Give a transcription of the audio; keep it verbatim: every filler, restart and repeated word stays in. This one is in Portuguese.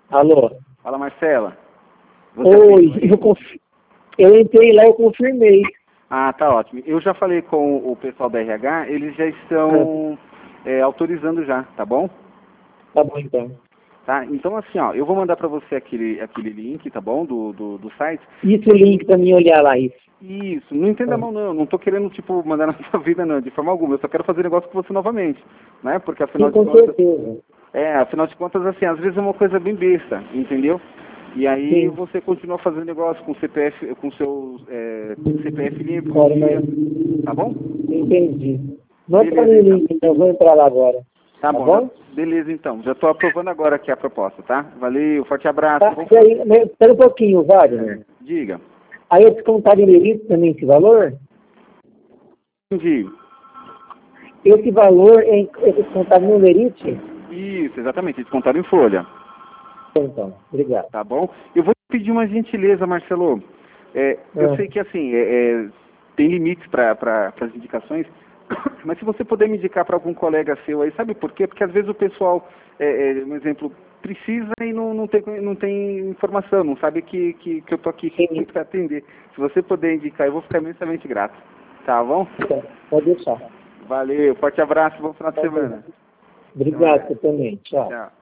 Alô? Fala, Marcela. Você Oi, aceitou? eu, confi... eu entrei lá e eu confirmei. Ah, tá ótimo. Eu já falei com o pessoal da R H, eles já estão é, autorizando já, tá bom? Tá bom, então. Tá? Então, assim, ó, eu vou mandar para você aquele, aquele link, tá bom, do, do, do site. Isso o link pra mim olhar lá, isso. Isso, não entenda mal não, não tô querendo, tipo, mandar na sua vida não, de forma alguma, eu só quero fazer negócio com você novamente, né, porque afinal Sim, de com contas, certeza. é, afinal de contas, assim, às vezes é uma coisa bem besta, entendeu? E aí Sim. você continua fazendo negócio com C P F, com seu é, C P F limpo, Claro, em dia, mas tá bom? entendi. Manda pra Beleza, mim o então. link, então eu vou entrar lá agora. Tá Tá bom, já, bom? beleza, então. Já tô aprovando agora aqui a proposta, tá? Valeu, forte abraço. Tá, Bom... e aí, mas espera um pouquinho, Wagner. Diga. Aí é descontado em lerite também esse valor? Entendi. Esse valor é, é descontado no lerite? Isso, exatamente, descontaram em folha. Então, obrigado. Tá bom? Eu vou te pedir uma gentileza, Marcelo. É, eu Ah, sei que, assim, é, é, tem limites para pra, as indicações, mas se você puder me indicar para algum colega seu aí, sabe por quê? Porque às vezes o pessoal, é, é, um exemplo, precisa e não, não, tem, não tem informação, não sabe que, que, que eu tô aqui sim, para atender. Se você puder indicar, eu vou ficar imensamente grato. Tá bom? então, pode deixar. Valeu, forte abraço, bom final de Tá bem. semana. Até Obrigado, mais. você também. Tchau. Tchau.